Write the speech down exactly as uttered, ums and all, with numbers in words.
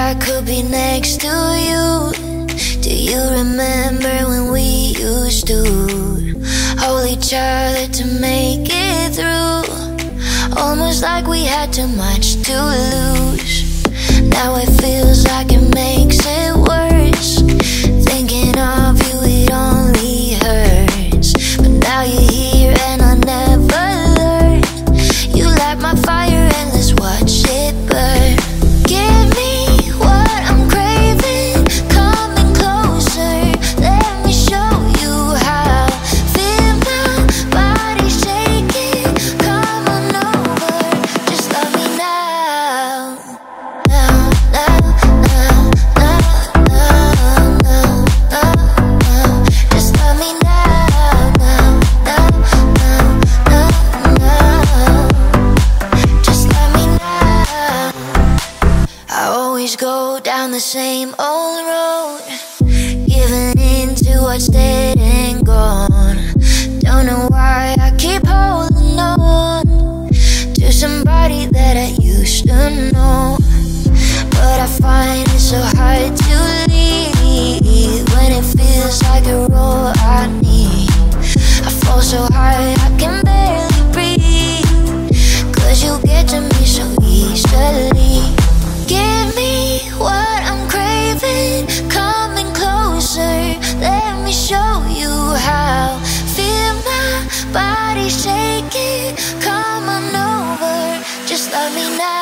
I could be next to you. Do you remember when we used to hold each other to make it through? Almost like we had too much to lose. Now it feels like it makes it worse. Thinking of you, it only hurts. But now you're here and I never learned. You light my fire and let's watch it burn. Give me what I'm craving, coming closer. Let me show you how. Feel my body shaking. Come on over, just love me now. Now, now, now, now, now, now, now, now. Just love me now, now, now, now, now, now. Just love me now. I always go down the same old road, giving in to what's dead and gone. Don't know why I keep holding on to somebody that I used to know. But I find it so hard to leave when it feels like you're all I need. I fall so high I can barely breathe, 'cause you get to me so easily. Give me what I'm craving, coming closer. Let me show you how. Feel my body shaking. Come on over, just love me now.